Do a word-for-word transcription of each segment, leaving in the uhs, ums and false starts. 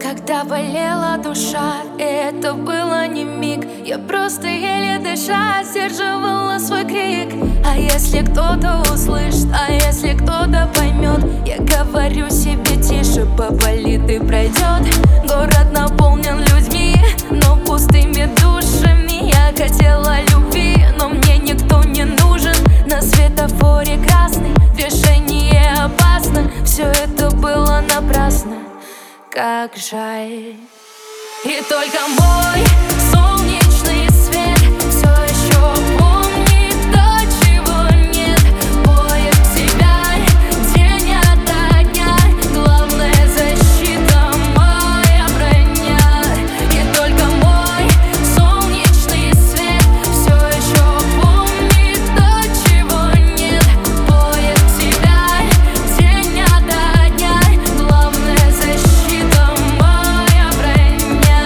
Когда болела душа, и это было не миг, я просто еле дыша сдерживала свой крик. А если кто-то услышит, а если кто-то поймет, я говорю себе тише, поболит и пройдет. Город наполнен людьми, но пустыми душами. Я хотела любви, но мне никто не нужен. На светофоре красный, движение опасно. Все это было напрасно, как жаль. И только мой солнечный свет все еще помнит то, чего нет. Поет тебя день ото дня, главная защита моя броня. И только мой солнечный свет все еще помнит то, чего нет. Поет тебя день ото дня, главная защита моя броня.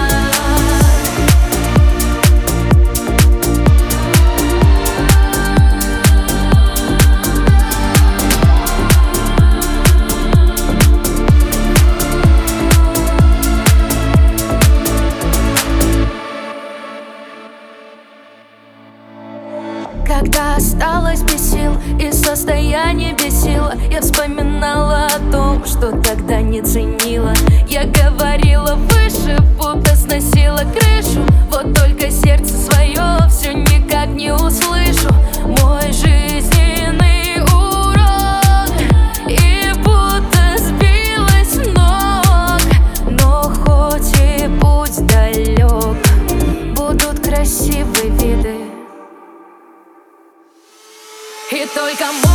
Когда осталась без сил и состояние бесило, я вспоминала о том, что тогда не ценила. Я говорила выше, будто сносила крышу. Вот только сердце свое все никак не услышу. Мой жизненный урок, и будто сбилась с ног. Но хоть и путь далек, будут красивые виды. И только мой